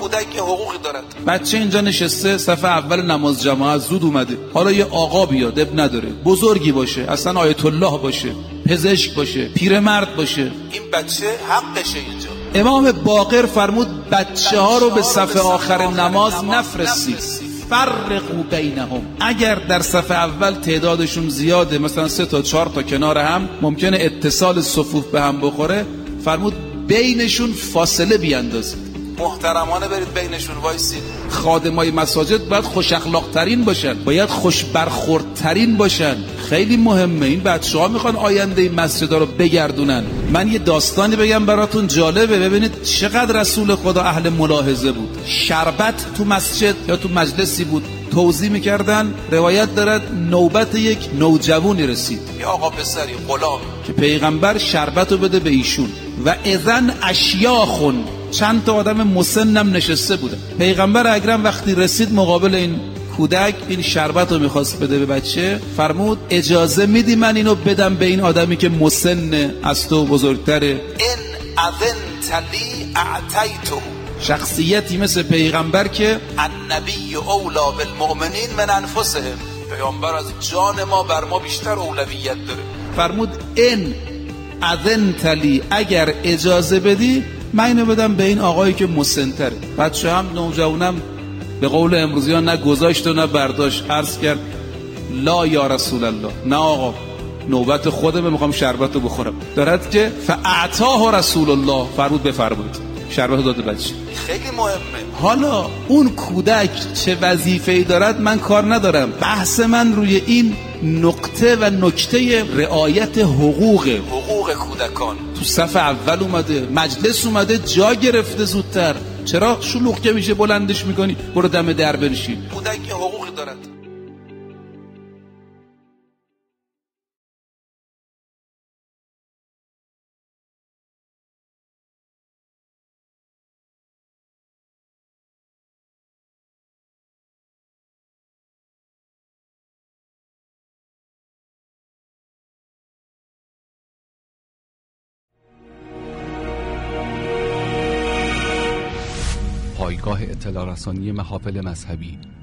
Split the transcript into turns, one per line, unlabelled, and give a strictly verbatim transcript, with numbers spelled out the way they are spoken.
کودک یه حقوقی دارد.
بچه اینجا نشسته صف اول نماز جماعت زود اومده، حالا یه آقا بیاد اب نداره، بزرگی باشه، اصلا آیت الله باشه، پزشک باشه، پیرمرد باشه،
این بچه حقشه اینجا.
امام باقر فرمود بچه ها رو به صف آخر نماز نفرستید، فرقوا بینهم. اگر در صف اول تعدادشون زیاده، مثلا سه تا چهار تا کنار هم، ممکنه اتصال صفوف به هم بخوره، فرمود بینشون فاصله بیاندازید.
محترمانه برید بینشون وایسید.
خادمای مساجد باید خوش اخلاق ترین باشن، باید خوش برخورد ترین باشن. خیلی مهمه. این بچه ها میخوان آینده این مسجد ها رو بگردونن. من یه داستانی بگم براتون، جالبه. ببینید چقدر رسول خدا اهل ملاحظه بود. شربت تو مسجد یا تو مجلسی بود، توضیح میکردن، روایت دارد نوبت یک نوجوانی رسید،
یه آقا پسری غلام،
که پیغمبر شربت رو بده به ایشون و اذن اشیاخون، چند تا آدم مسنم نشسته بودن. پیغمبر اکرم وقتی رسید مقابل این کودک، این شربت رو میخواست بده به بچه، فرمود اجازه میدی من اینو بدم به این آدمی که مسن از تو بزرگتره؟
ان اذنت لی اعطیته.
شخصیتی مثل پیغمبر که
النبی اولا بالمؤمنین من انفسهم، پیغمبر از جان ما بر ما بیشتر اولویت داره.
فرمود ان اذنت لی، اگر اجازه بدی من اینو بدم به این آقایی که مسن‌تره. بچه هم نوجوانم به قول امروزی ها نه گذاشت و نه برداشت، عرض کرد لا یا رسول الله، نه آقا نوبت خودمه، میخوام شربت رو بخورم. دارد که فاعطاه رسول الله، فرمود بفرمایید، شربت داده بچه.
خیلی مهمه.
حالا اون کودک چه وظیفه‌ای دارد من کار ندارم، بحث من روی این نقطه و نکته رعایت حقوق
حقوق کودکان.
تو صف اول اومده، مجلس اومده، جا گرفته زودتر، چرا شلوغ که میشه بلندش میکنی برو دم در بنشین؟
کودک حقوقی دارد.
پایگاه اطلاع رسانی محافل مذهبی